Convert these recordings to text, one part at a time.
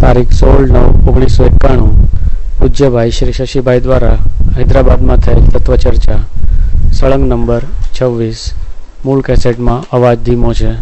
તારીખ 16/9/1991 પૂજ્યભાઈ શ્રી શશીભાઈ द्वारा હૈદરાબાદમાં થયેલ તત્વચર્ચા સળંગ નંબર 26 મૂળ કેસેટમાં અવાજ ધીમો છે.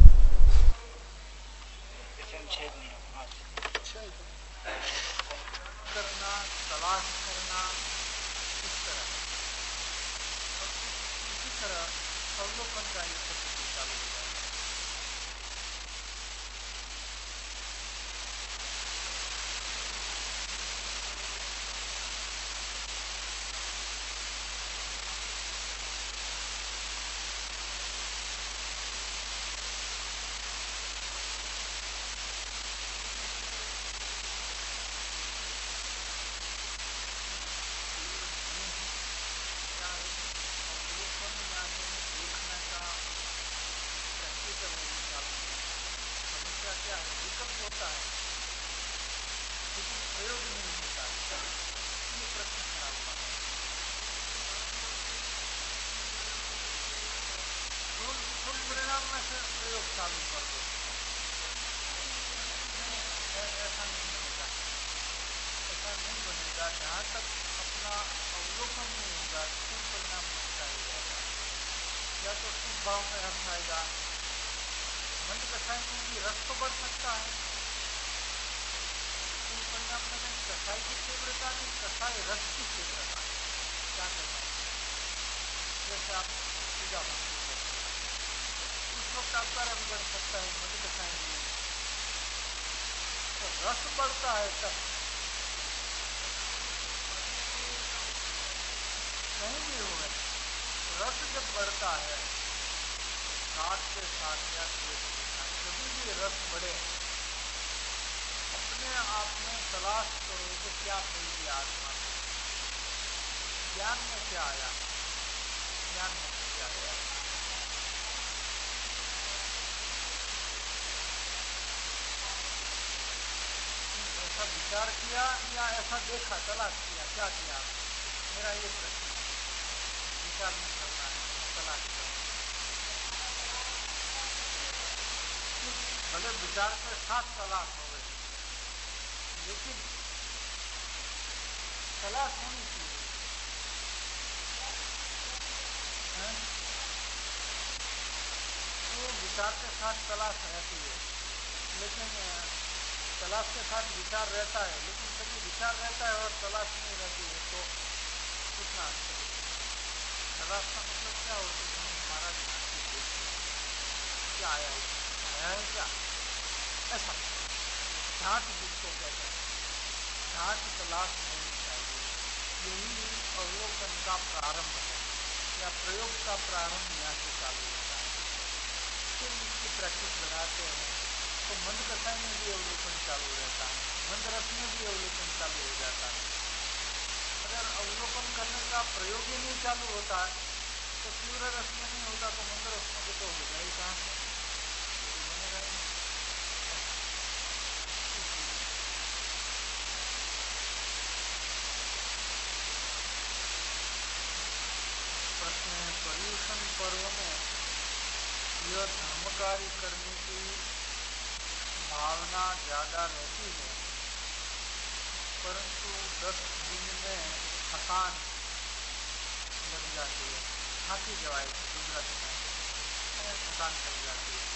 विचार किया या ऐसा देखा, तलाश किया, क्या किया? मेरा ये प्रश्न है. विचार नहीं करना है, तलाश करना है. भले विचार के साथ तलाश हो गई, लेकिन तलाश होनी चाहिए. वो विचार के साथ तलाश रहती है, लेकिन तलाश के साथ विचार रहता है, लेकिन कभी विचार रहता है और तलाश नहीं रहती है, तो कितना अंतर है? तलाश का मतलब क्या होता है? हमारा क्या आया है क्या ऐसा जांच जिसको कहते हैं, जांच तलाश होनी चाहिए. यही अवलोकन का प्रारंभ है या प्रयोग का प्रारंभ यहाँ से चालू होता है. फिर इसकी प्रैक्टिस बनाते हैं तो मंद कथाएं में भी अवलोकन चालू रहता है, मंद रस में भी अवलोकन चालू हो जाता है. अगर अवलोकन करने का प्रयोग ही नहीं चालू होता है तो तीव्र रस में नहीं होगा तो मंद रस में तो हो जाए कहाँ से? बनेगा ही नहीं. प्रश्न है, पर्यूषण पर्व में यह धर्मकार्य करने की भावना ज्यादा रहती है, परंतु 10 दिन में थकान लग जाती है. थाकी जवाय गुजराती में थकान लग जाती है,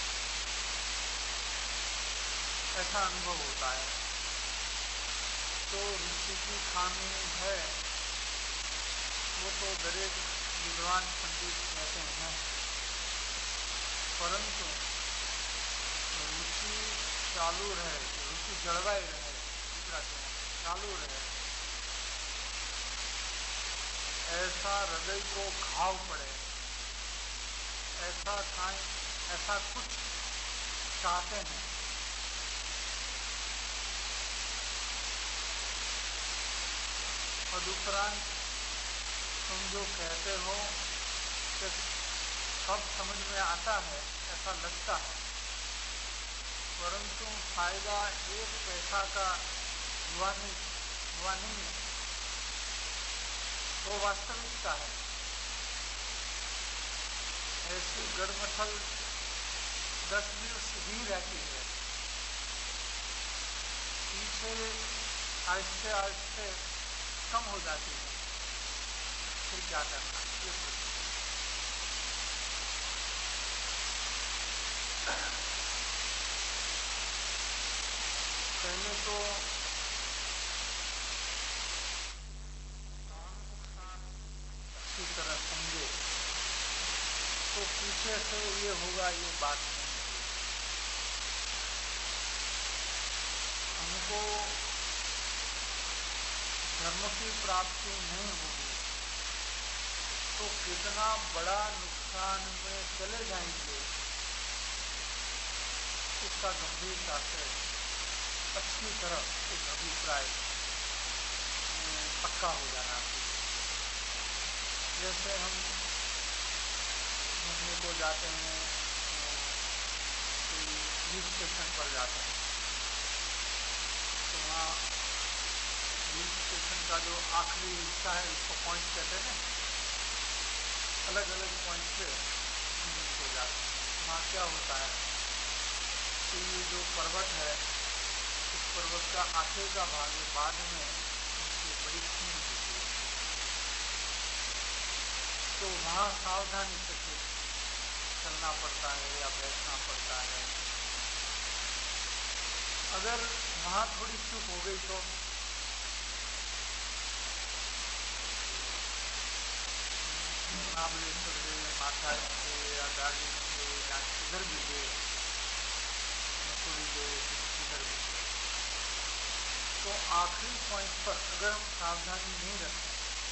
ऐसा अनुभव होता है. तो ऋषि की खामी है, वो तो दरेक विद्वान पंडित कहते हैं, परंतु रुचि चालू रहे, रुचि जलवाई रहे, गुजराती में चालू रहे, ऐसा हृदय को घाव पड़े, ऐसा कुछ चाहते हैं. और उपरांत तुम जो कहते हो कि सब समझ में आता है, ऐसा लगता है, परंतु फायदा 1 पैसा का हुआ नहीं है, वो वास्तविकता है. ऐसी गड़मथल 10 दिन ही रहती है. से आहिस्ते आहिस्ते कम हो जाती है, फिर क्या करना, ये प्रश्न। पहले तो नुकसान अच्छी तरह समझे तो पीछे से ये होगा, ये बात नहीं होगी। हमको धर्म की प्राप्ति नहीं होगी तो कितना बड़ा नुकसान में चले जाएंगे, इसका गंभीरता से अच्छी तरह एक अभिप्राय पक्का हो जाना चाहिए। जैसे हम घूमने को जाते हैं, कोई हिल स्टेशन पर जाते हैं, तो वहाँ हिल स्टेशन का जो आखिरी हिस्सा है उसको पॉइंट कहते हैं। अलग अलग पॉइंट पे घूमने को जाते हैं। वहाँ क्या होता है कि ये जो पर्वत है, इस पर्वत का आगे का भाग है, बाद में नीचे बड़ी खींच होती है, तो वहाँ सावधानी से चलना पड़ता है या बैठना पड़ता है। अगर वहाँ थोड़ी चूक हो गई तो महाबलेश्वर गए, माथा गए या दार्जिलिंग गए या किधर भी गए, मसूरी गए, किधर भी गए, तो आखिरी पॉइंट पर अगर हम सावधानी नहीं रखें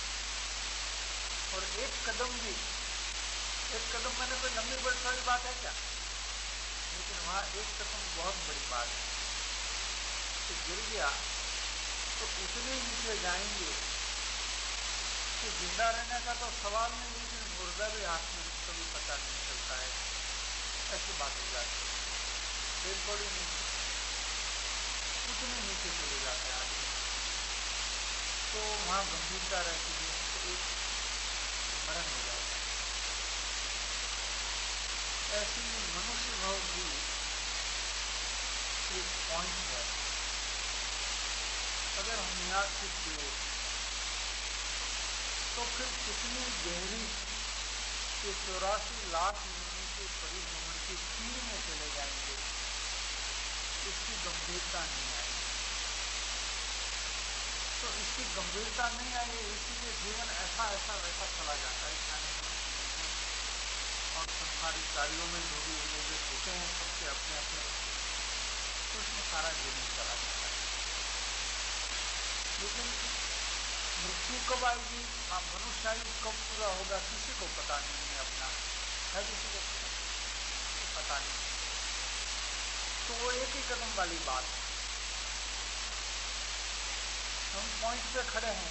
और एक कदम मैंने कोई लंबी बड़ी सारी बात है क्या, लेकिन वहाँ एक कदम बहुत बड़ी बात है कि गिर गया तो इतने नीचे जाएंगे कि जिंदा रहने का तो सवाल नहीं, लेकिन मुर्दा भी हाथ में कभी पता नहीं चलता है, ऐसी बात हो जाती है। डेड बॉडी नहीं, उतने नीचे चले जाते हैं आदमी, तो वहाँ गंभीरता रहती है, तो एक मरण हो जाता है। ऐसी मनुष्य भाव भी एक पॉइंट है। अगर हम यहाँ सीख गए तो फिर कितनी गहरी ये 84 लाख योनि के परिभ्रमण की खीर में चले जाएंगे, इसकी गंभीरता नहीं आएगी। तो इसकी गंभीरता नहीं आई, इसीलिए जीवन ऐसा ऐसा वैसा चला जाता है। खाने और संसारिक कार्यों में जो भी लोग होते हैं, सबके अपने अपने, तो उसमें सारा जीवन चला जाता है। लेकिन मृत्यु कब आएगी, मनुष्य आयु कब पूरा होगा, किसी को पता नहीं है अपना, है किसी को पता नहीं। तो वो एक ही कदम वाली बात है। हम पॉइंट पे खड़े हैं,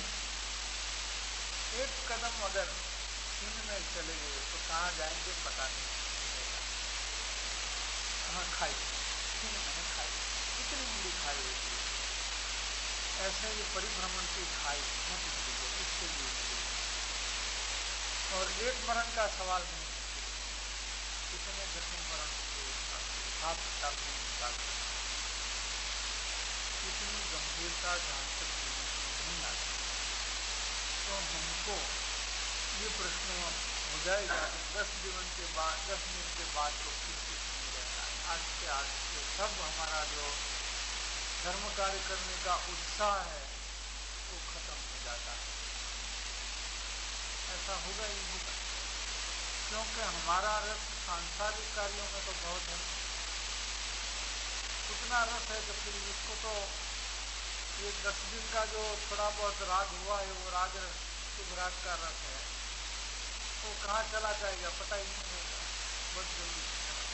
एक कदम अगर छीन में चले गए तो कहाँ जाएंगे पता नहीं चलेगा। हाँ, खाई छीन मैंने खाई, इतनी बड़ी खाई होती है। ऐसे ही परिभ्रमण की खाई बहुत बड़ी है, इसके लिए बड़ी है। और एक मरण का सवाल नहीं है, कितने जन्म मरण होंगे उसका हाथ हिसाब नहीं निकाल सकते। इतनी गंभीरता जहाँ तक जीवन में नहीं आती, तो हमको ये प्रश्न हो जाएगा कि 10 जीवन के बाद, 10 मिनट के बाद तो फिर कुछ नहीं रहना है। आज से सब हमारा जो धर्म कार्य करने का उत्साह है वो खत्म हो जाता है। ऐसा होगा ही होगा, क्योंकि हमारा रस सांसारिक कार्यों में तो बहुत है, उतना रस है कि फिर इसको तो ये 10 दिन का जो थोड़ा बहुत राग हुआ है वो राग शुभ राग का रस है, वो कहाँ चला जाएगा पता ही नहीं होगा, बहुत जल्दी।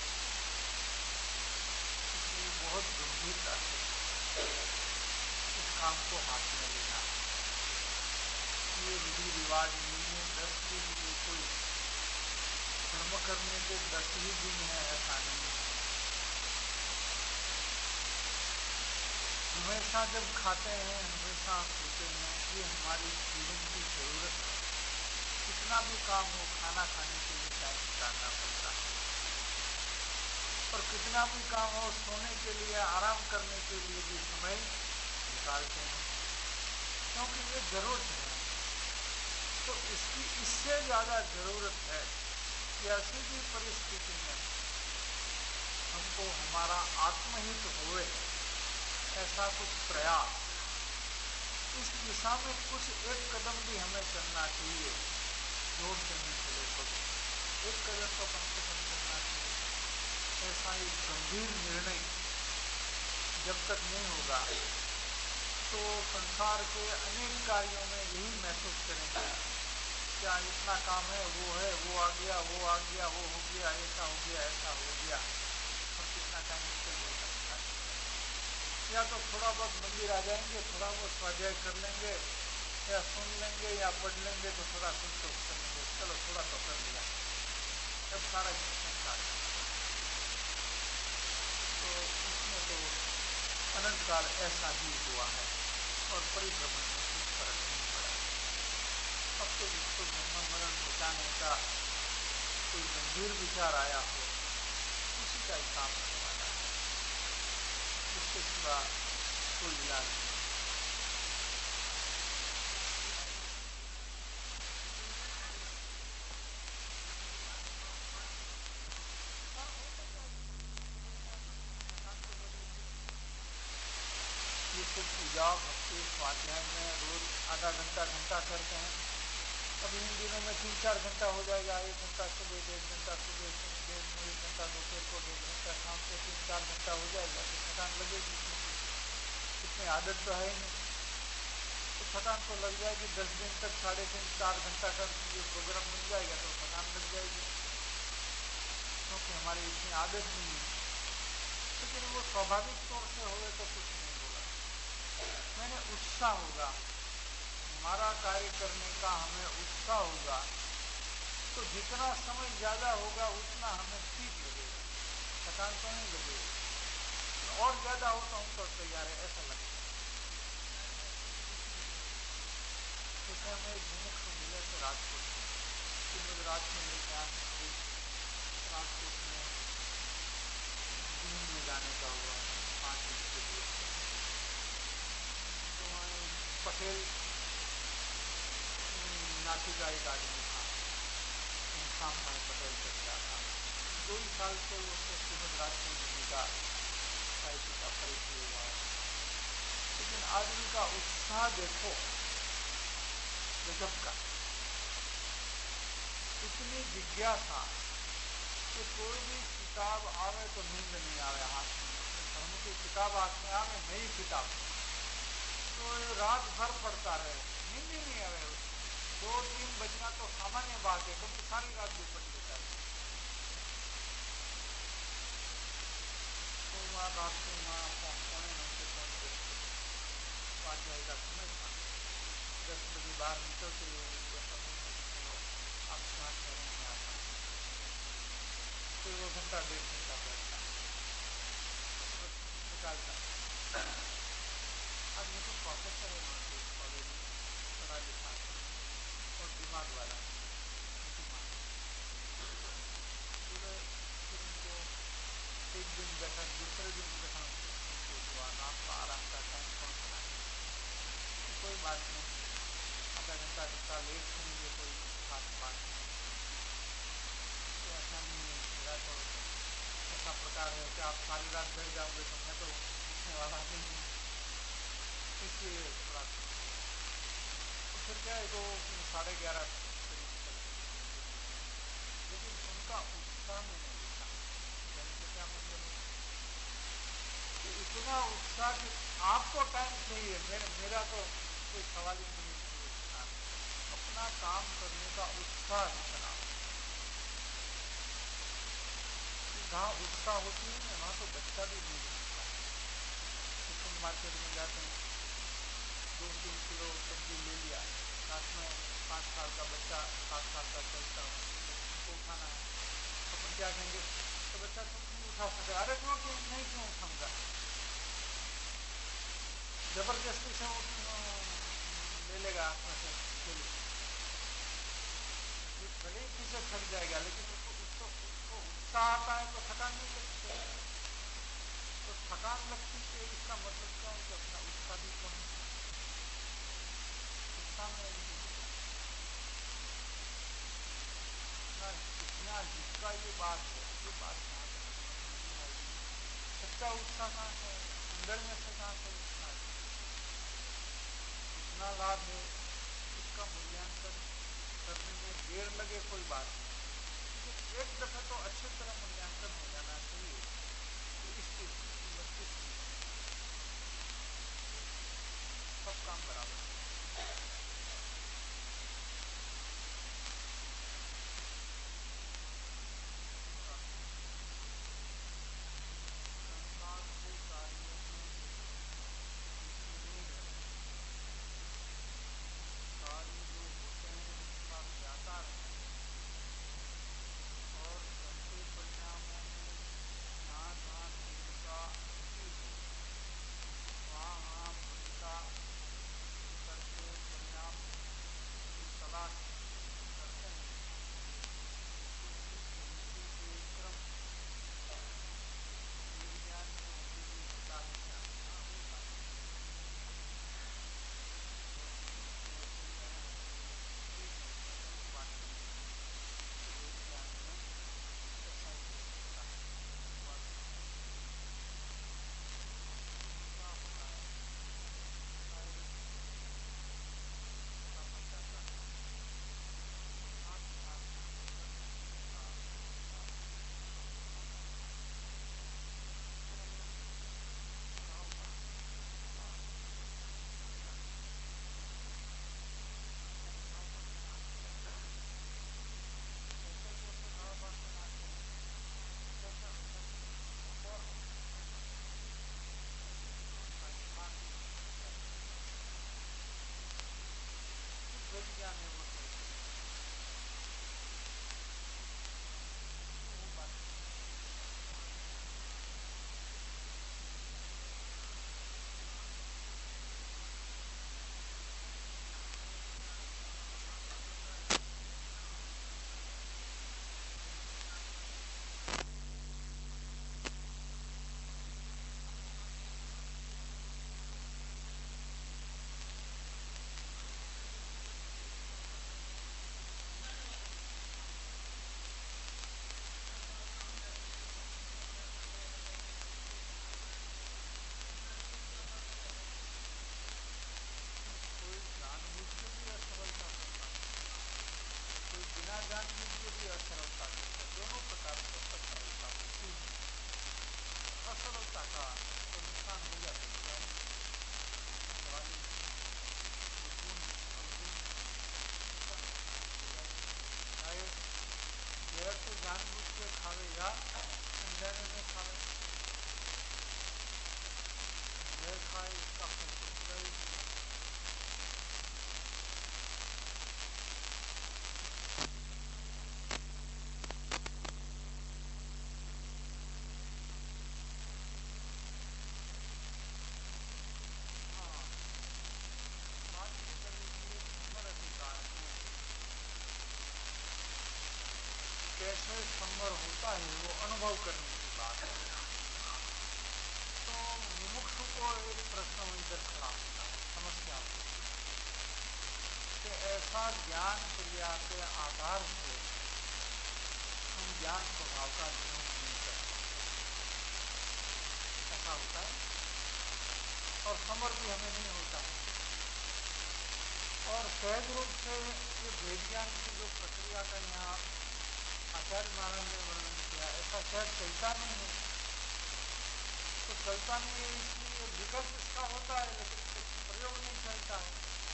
इसलिए बहुत गंभीरता से इस काम को हाथ में लेना। ये विधि रिवाज नहीं है 10 दिन ये कोई धर्म करने के 10 ही दिन है, ऐसा नहीं है। हमेशा जब खाते हैं, हमेशा सोते हैं, ये हमारी जीवन की जरूरत है। कितना भी काम हो, खाना खाने के लिए टाइम निकालना पड़ता है, और कितना भी काम हो, सोने के लिए, आराम करने के लिए भी समय निकालते हैं, क्योंकि ये जरूरत है। तो इसकी इससे ज़्यादा ज़रूरत है कि ऐसी भी परिस्थिति में हमको हमारा आत्महित होए ऐसा कुछ प्रयास, इस दिशा में कुछ एक कदम भी हमें चलना चाहिए। जोर से नहीं चले तो एक कदम तो कम से कम चलना चाहिए। ऐसा एक गंभीर निर्णय जब तक नहीं होगा तो संसार के अनेक कार्यों में यही महसूस करेंगे, क्या इतना काम है, वो आ गया, वो आ गया, वो हो गया, ऐसा हो गया, ऐसा हो गया, और कितना टाइम इससे हो सकता है। या तो थोड़ा बहुत मंदिर आ जाएंगे, थोड़ा बहुत स्वाध्याय कर लेंगे, या सुन लेंगे या पढ़ लेंगे तो थोड़ा संतोष कर लेंगे, चलो थोड़ा तो कर लिया, अब सारा संसार। तो इसमें तो अनंत काल ऐसा ही हुआ है और परिभ्रमण में कुछ फर्क नहीं पड़ा। अब तो जिसको जन्म मरण मिटाने का कोई गंभीर विचार आया हो उसी का ही काम होने वाला है, इसके सिवा कोई इलाज नहीं। ये सब पूजा भक्ति स्वाध्याय में रोज आधा घंटा करते हैं। अब इन दिनों में 3-4 घंटा हो जाएगा, 1 घंटा सुबह, 1.5 घंटा सुबह, 1 घंटा दोपहर को, 1.5 घंटा शाम को, 3-4 घंटा हो जाएगा तो थकान लगेगी। इतनी आदत तो है ही नहीं, तो थकान तो लग जाएगी। 10 दिन तक 3.5-4 घंटा का ये प्रोग्राम मिल जाएगा तो थकान लग जाएगी, क्योंकि हमारी इतनी आदत नहीं है। लेकिन वो स्वाभाविक तौर से होगा तो कुछ नहीं होगा, मैंने उत्साह होगा, हमारा कार्य करने का हमें उत्साह होगा, तो जितना समय ज़्यादा होगा उतना हमें ठीक लगेगा, थकान तो नहीं लगेगी। और ज़्यादा हो तो हम तो तैयार है, ऐसा लगेगा। जैसे हमें एक मुमुक्ष मिले थे राजकोट में, कि मुझे रात में लेके आने राजकोट में घूमने जाने का हुआ 5 दिन के लिए। तो वहाँ पटेल नाती का एक आदमी था, इंसान भाई पटेल चलता था। 2 ही साल से उसको श्रीमद राजचंद्र जी का साहित्य का परिचय हुआ है। लेकिन आदमी का उत्साह देखो गजब का, इतनी जिज्ञासा कि कोई भी किताब आवे तो नींद नहीं आवे हाथ में, धर्म की किताब हाथ में आवे, नई किताब तो रात भर पढ़ता रहे, नींद ही नहीं आवे। 2-3 बजना तो सामान्य बात है, क्योंकि सारी रात भी पढ़ लेता है। तो वहाँ रात को वहाँ पौने 9 से पौने 10 स्वाध्याय का समय था। 10 बजे बाहर निकलते आप स्नान करने में आता, फिर वो 1-1.5 घंटा बैठता निकालता। अब ये तो प्रोफेसर है वहाँ के कॉलेज में, पढ़ा लिखा और दिमाग वाला दिमाग पूरे। फिर उनको एक दिन बैठा, दूसरे दिन बैठा, उनको हुआ आपका आराम का टाइम कौन सा है, तो कोई बात नहीं, आधा घंटा लेट सुनेंगे, कोई खास बात नहीं। तो ऐसा नहीं है, मेरा तो ऐसा प्रकार है कि आप सारी रात बैठ जाओगे तो मैं तो उठने वाला नहीं हूँ, इसलिए थोड़ा। तो फिर क्या है, तो 11:30 करीब तक, लेकिन उनका उत्साह मैंने देखा। कहने से क्या मतलब है कि इतना उत्साह कि आपको टाइम चाहिए, मेरा तो कोई सवाल ही नहीं है। अपना काम करने का उत्साह इतना, जहाँ उत्साह होती है ना वहाँ तो बच्चा भी नहीं दिखता। सुपर मार्केट में जाते हैं, 2-3 किलो सब्जी ले लिया, साथ में 5 साल का बच्चा 7 साल का चलता है, उनको उठाना है, अपन क्या कहेंगे, तो बच्चा तुम नहीं उठा सकते, अरे क्यों क्यों उठाऊंगा, जबरदस्ती से ले लेगा हाथ में से, भले ही किसे थक जाएगा, लेकिन उसको उत्साह आता है तो थकान नहीं लगती। तो थकान लगती है इसका मतलब क्या है कि अपना उत्साह भी कम में जितना जिसका ये बात है, ये बात कहाँ से समझ में आएगी? सच्चा उत्साह कहाँ से है? अंदर में से कहाँ से उत्साह है? कितना लाभ है इसका मूल्यांकन करने में देर लगे कोई बात नहीं, लेकिन एक दफा तो अच्छी तरह मूल्यांकन हो जाना चाहिए कि इस चीज की कीमत कितनी है। सब काम बराबर है। संसार के कार्यों में जितने कार्य जो होते हैं उनका ज्ञाता रहे और सबके परिणामों में जहाँ जहाँ तीव्रता की हो वहाँ वहाँ भूमिका करके परिणाम की तलाश करते हैं। इसी नीति के क्रम विज्ञान में उपयोगी होता है क्या? हाँ, होता है। बात विज्ञान में ऐसा ही होता है। बात क्या होता है? शारीरिक का बन जाता है। हाथ हाथ विज्ञान है वो सही है। वो बात कोई जानबूझ के भी असफलता करता है, कोई बिना जानबूझ के भी असफलता करता है। दोनों प्रकार से असफलता होती है। असफलता का तो नुकसान हो जाता है। यह तो जानबूझ के खावे या अनजाने में खावे, यह खाए इसका फल तो ही नहीं। हाँ, बात ये कर लीजिए संवर अधिकार में कैसे संवर होता है वो अनुभव करने की बात है। तो मुमुक्षु को एक प्रश्न इधर खड़ा होता है, समस्या होती है कि ऐसा ज्ञान क्रिया के आधार से हम ज्ञान स्वभाव का अध्ययन नहीं कर पाते, ऐसा होता है और समर भी हमें नहीं होता है। और सहज रूप से ये वेद ज्ञान की जो प्रक्रिया का यहाँ आचार्य महाराज ने वर्णन किया, ऐसा सहज चलता नहीं है। तो चलता नहीं है इसलिए विकल्प इसका होता है लेकिन प्रयोग नहीं चलता है।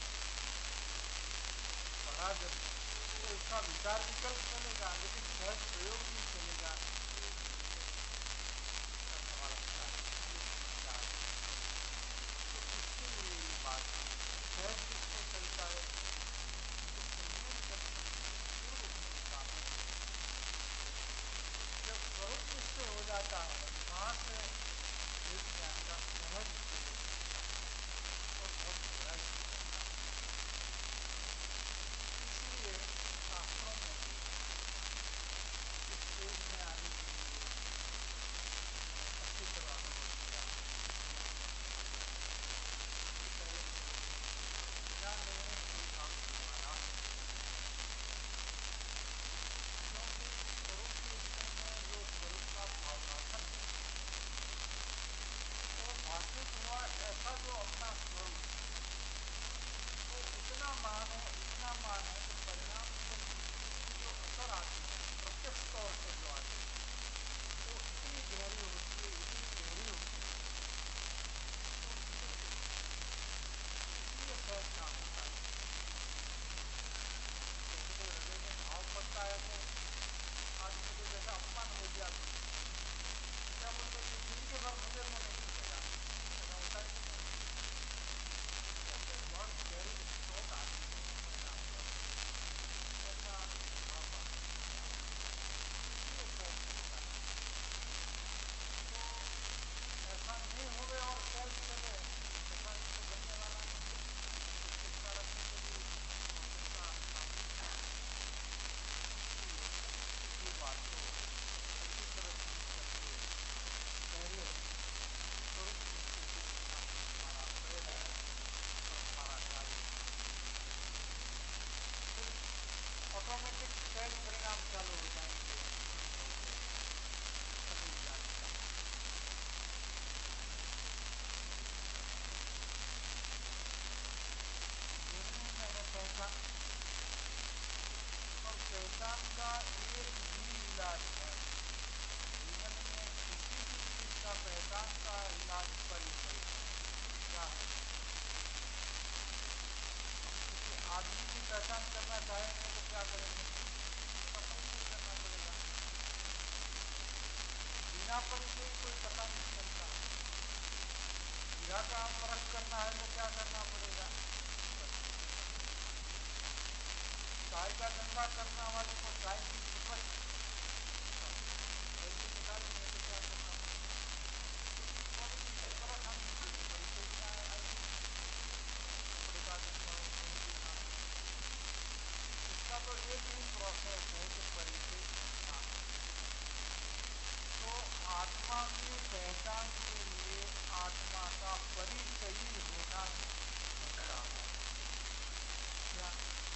पढ़ा जब तो इसका विचार विकल्प चलेगा लेकिन सहज प्रयोग नहीं चलेगा। सवाल होता है, तो इसके लिए ये बात है सहज किसको चलता है? जब स्वरूप निश्चय हो जाता है वहां से वेद ज्ञान का सहज और बहुत गहराई से करना। इसलिए शास्त्रों में भी इसके करना चाहेंगे तो क्या करेंगे, उसका परिचय करना पड़ेगा। बिना परिचय कोई पता नहीं चलता। हीरा का परख करना है तो क्या करना पड़ेगा, चाय का धंधा करना वाले को चाय की कीमत पैसे निकालेंगे तो क्या करना पड़ेगा, क्वालिटी की परख आनी चाहिए। परिचय क्या आएगी, कपड़े का धंधा हो, कहीं भी काम, इसका तो एक ही प्रोसेस है कि परिचय करना। तो आत्मा की पहचान के लिए आत्मा का परिचय होना होता है। क्या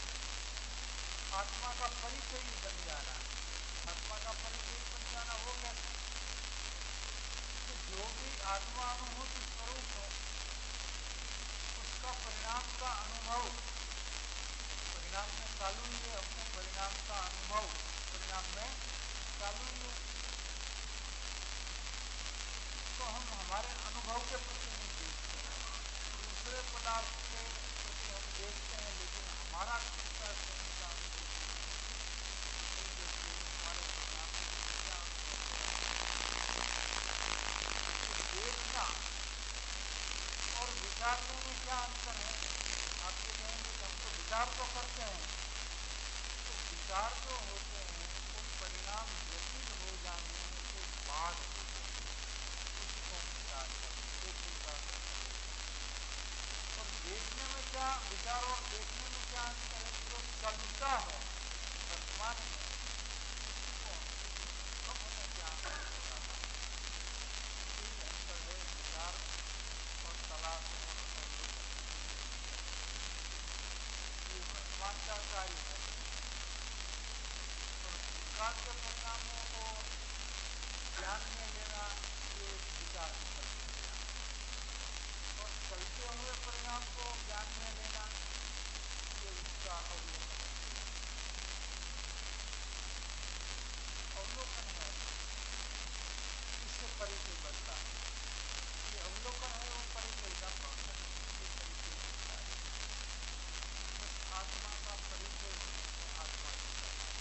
आत्मा का परिचय बन जाना, आत्मा का परिचय बन जाना वो कैसे, कि जो भी आत्मा अनुभूति स्वरूप है उसका परिणाम का अनुभव, परिणाम में चालू ही है, अपने परिणाम का अनुभव परिणाम में चालू ही है। तो हम हमारे अनुभव के प्रति नहीं देखते हैं, दूसरे पदार्थ के प्रति हम देखते हैं, लेकिन हमारा खुद का स्वयं का अनुभव नहीं देखते हैं। हमारे परिणाम में क्या अनुभव है, तो देखना और विचारने में क्या अंतर है। आप ये कहेंगे कि हम तो विचार तो करते हैं, तो विचार जो होते हैं वो परिणाम व्यतीत हो जाने के बाद उसको विचार करते, एक विचार करते। और देखने में क्या, विचार और देखने में क्या अंतर है, जो चलता है वर्तमान में उसको कब हमें क्या अंतर हो रहा है, यही अंतर है विचार और तलाश और अवलोकन। ये वर्तमान का कार्य है और भूतकाल के परिणामों को ध्यान में लेना ये विचार में करते हैं, और चलते हुए परिणाम को ज्ञान में लेना ये उसका अवलोकन है। अवलोकन है, इससे परिचय बढ़ता है। ये अवलोकन है वो परिचय का प्रोसेस है, ये परिचय होता है। बस आत्मा का परिचय होने से आत्मा की पहचान।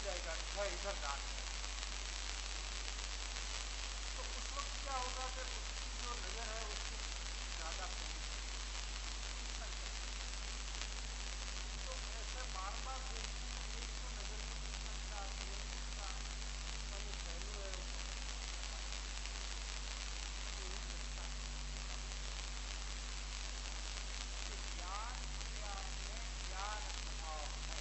जाएगा है इधर दान है। तो उस वक्त क्या होगा कि उसकी जो नजर है उसको ज्यादा पड़ी। तो ऐसे बार बार देखने में एक तो नजर में दिक्कत आती है, उसका जो पहलू है वो ज्ञान क्रिया में ज्ञान स्वभाव है।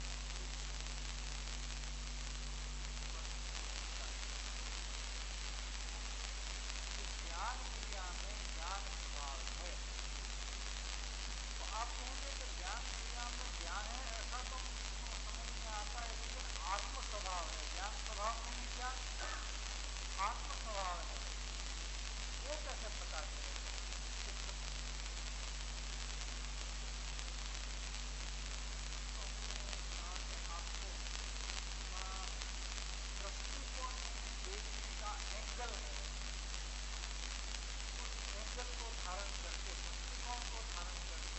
ज्ञान क्रिया में ज्ञान स्वभाव है। तो आप कहेंगे कि ज्ञान क्रिया में ज्ञान है, ऐसा तो समझ में आता है, लेकिन आत्म स्वभाव है। ज्ञान स्वभाव नहीं, क्या आत्म स्वभाव है, वो कैसे पता चलेगा? आपको दृष्टिकोण देखने का एंगल है, उस एंगल को धारण करके, दृष्टिकोण को धारण करके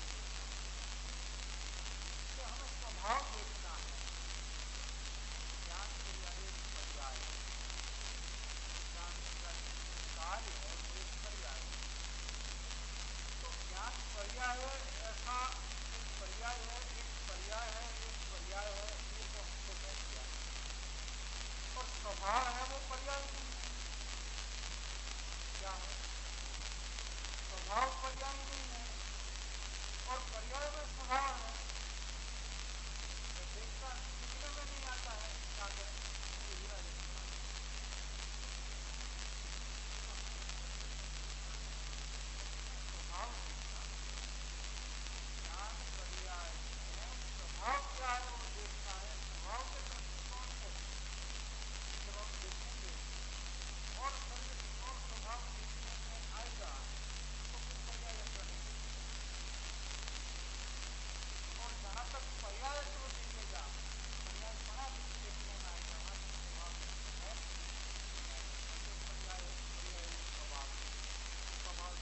तो हमें स्वभाव देखना है। ज्ञान क्रिया एक पर्याय है, ज्ञान क्रिया कार्य है, वो एक पर्याय है। तो ज्ञान पर्याय है, ऐसा एक पर्याय है, एक पर्याय है, एक पर्याय है, ये तो हमको कह दिया। और स्वभाव है वो पर्याय नहीं है। क्या है? स्वभाव पर्याय नहीं है और पर्याय में स्वभाव है। देखता दिखने में नहीं आता है, क्या करें? स्वभाव ज्ञान पर्याय है, स्वभाव क्या है वो देखता है। स्वभाव के दृष्टिकोण से जब हम देखेंगे और शरीर और स्वभाव देखने में आएगा तो फिर पर्याय बनेगा। और जहां तक पर्याय को दिखेगा, पर्याय बड़ा देखने में आएगा, वहां तक स्वभाव है। पर्याय पर्याय स्वभाव स्वभाव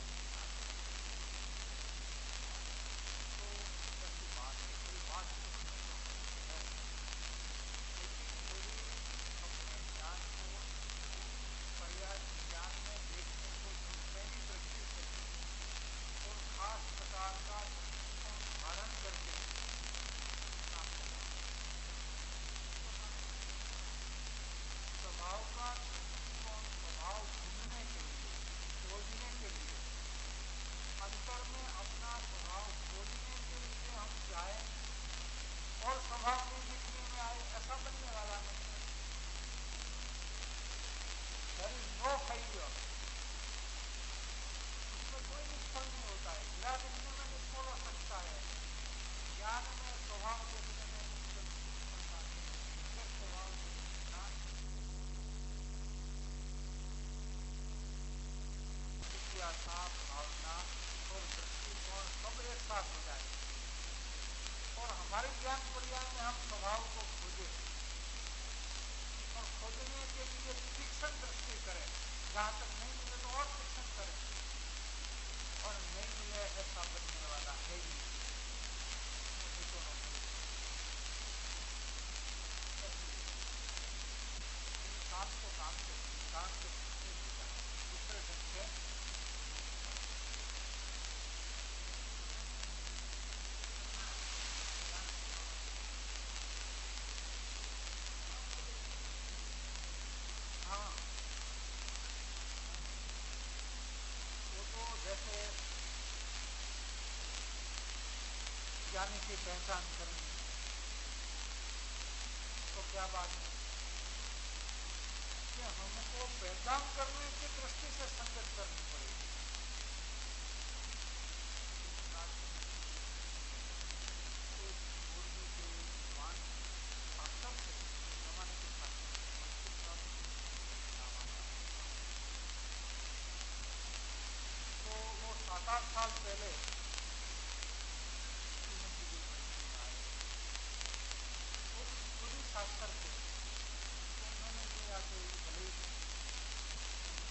तो ऐसी बात है, कोई बात है, लेकिन कोई अपने ज्ञान को पर्याय ज्ञान में देखने को पहली दृष्टि से और खास प्रकार का दृष्टिकोण धारण करके स्वभाव का दृष्टिकोण, स्वभाव ढूंढने के लिए, खोजने के लिए, अंतर में अपना स्वभाव खोजने के लिए हम चाहे और स्वभाव नहीं दिखने में आए, ऐसा बनने वाला नहीं है। There is no failure, उसमें कोई निष्फल नहीं होता है। गिरा दिखने में निष्फल हो सकता है, ज्ञान में स्वभाव देखने में निष्फलता नहीं है। स्वभाव देखना जिज्ञासा, भावना और दृष्टिकोण सब एक साथ हो जाए और हमारे ज्ञान पर्याय में हम स्वभाव को खोजे और खोजने के लिए तीक्ष्ण दृष्टि करें। जहां तक नहीं मिले तो और तीक्ष्ण करें, और नहीं मिले ऐसा बनने वाला है ही तो हम इंसान को काम से इंसान के दूसरे ढंग से हाँ, वो तो जैसे ज्ञानी की पहचान करनी तो क्या बात है कि हमको पहचान करने की दृष्टि से संगत करनी पड़ेगी। मुर्गी के विद्वान शासक थे जमाने के शासक, तो वो 7-8 साल पहले खुद ही शास्त्र थे, तो उन्होंने ये आके भले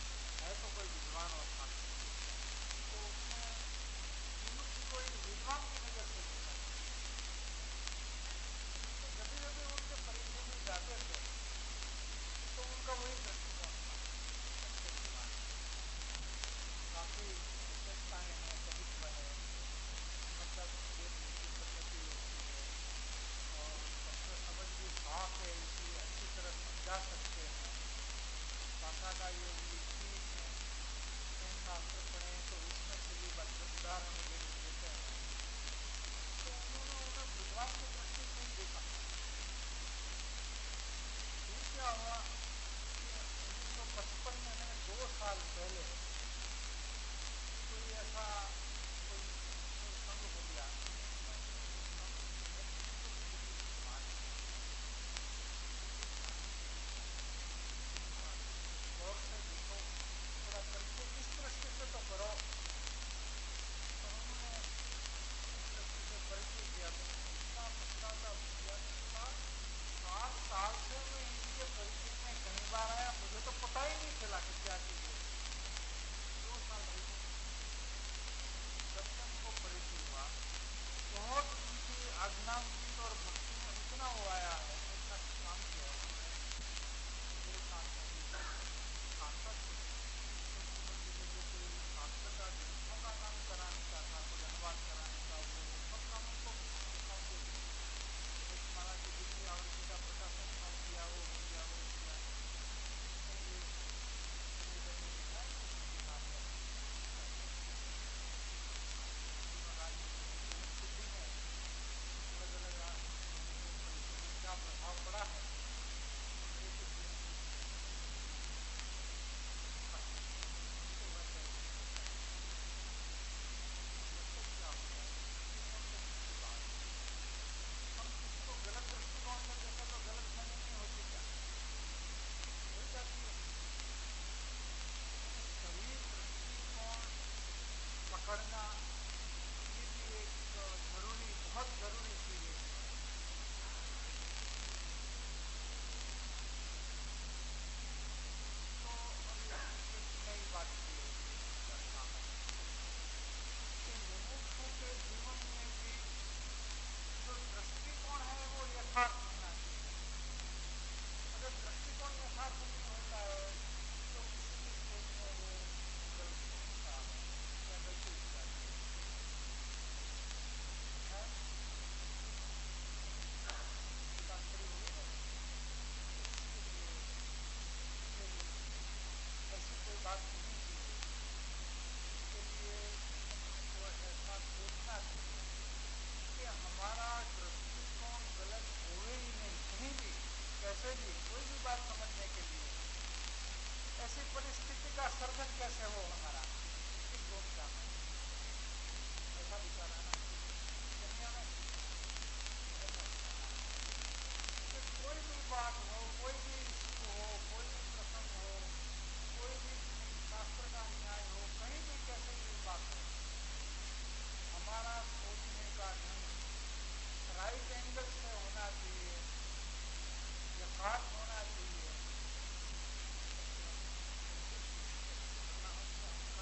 सर्जन कैसे हो हमारा, इस भूमिका में ऐसा विचार आना दुनिया में ऐसा विचार आना। कि कोई भी बात हो, कोई भी इश्यू हो, कोई भी प्रसंग हो, कोई भी शास्त्र का न्याय हो, कहीं भी कैसे भी बात हो, हमारा सोचने का ढंग राइट एंगल से होना चाहिए, यथार्थ होना चाहिए। करना हो तो हम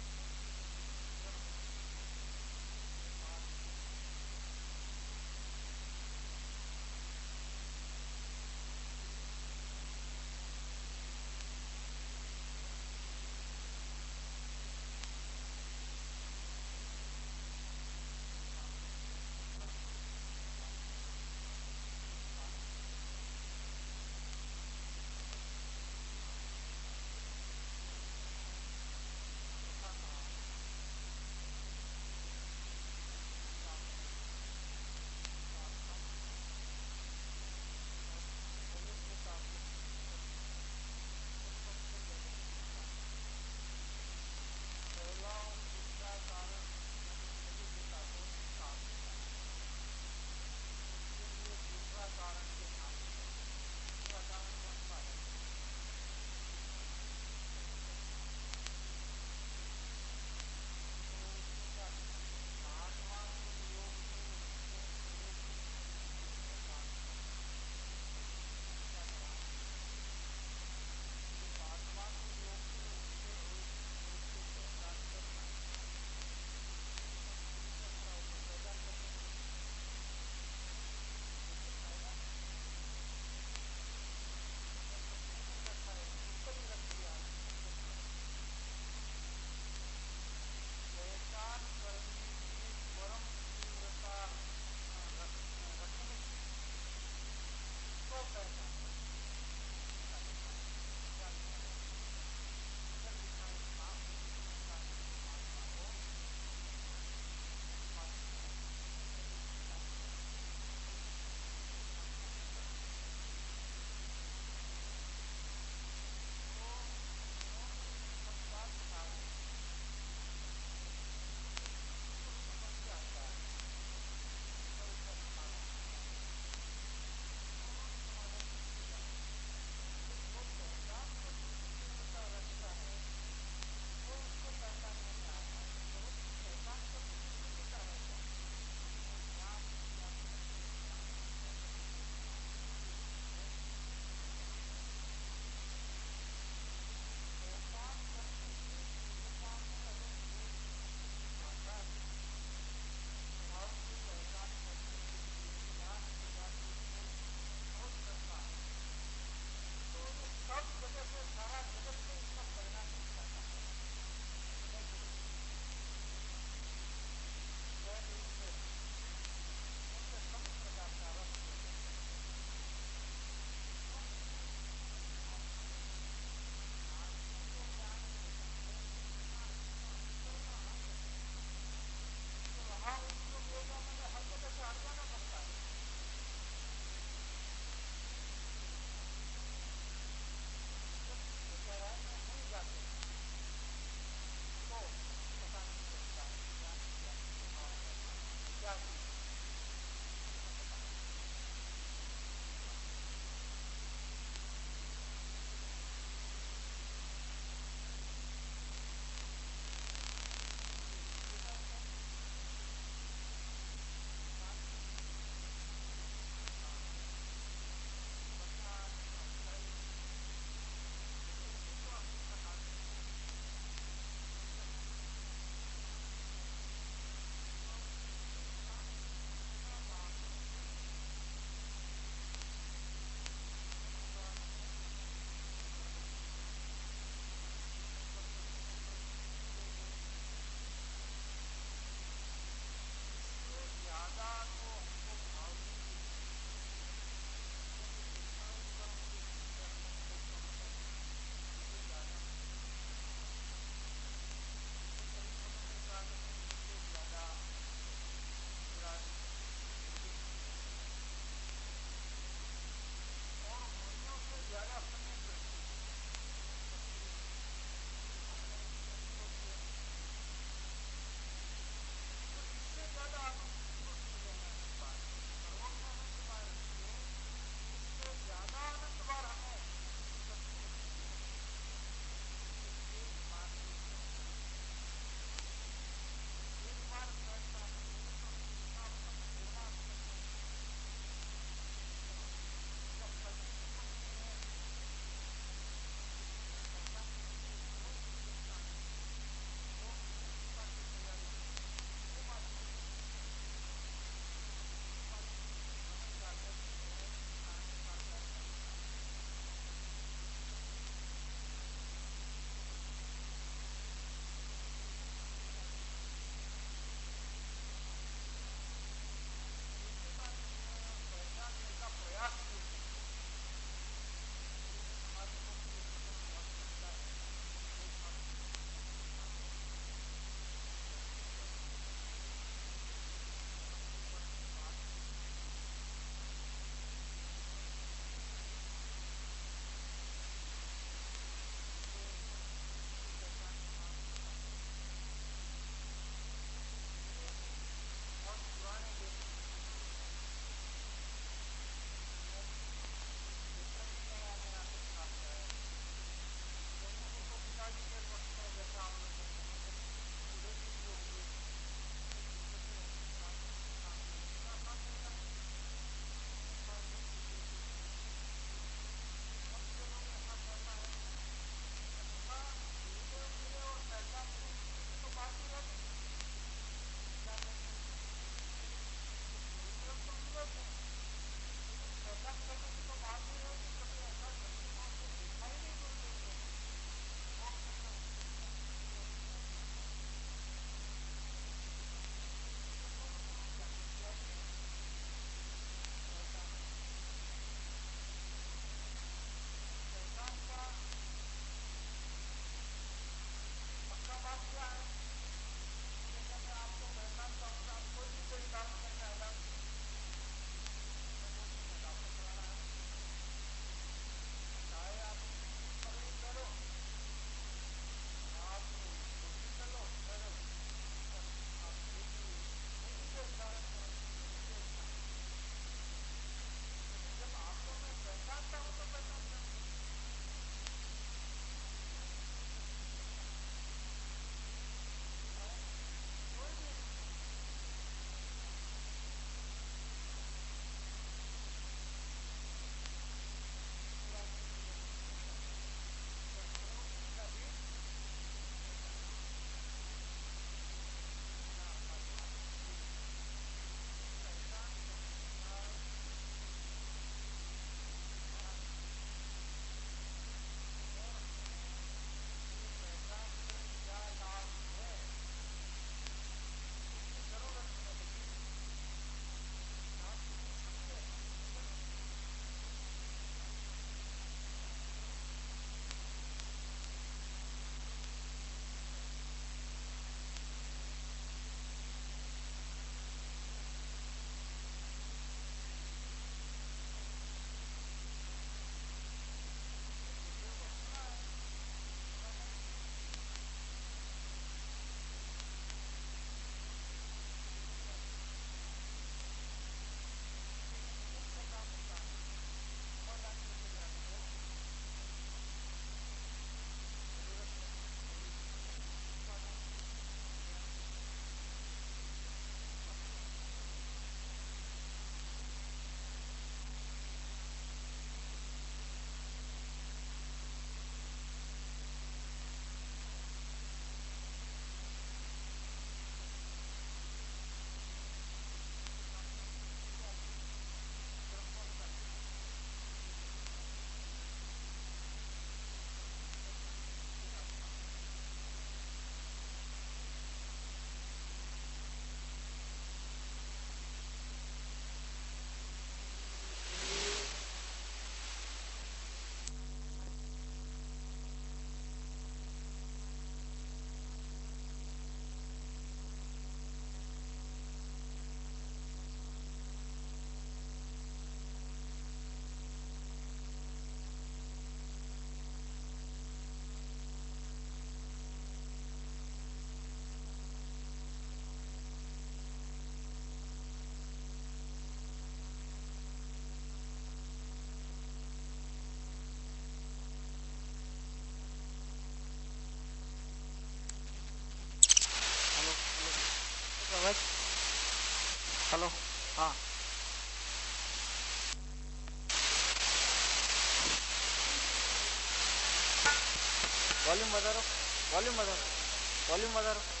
वॉल्यूम વધારો, વોલ્યુમ વધારો, વોલ્યુમ વધારો.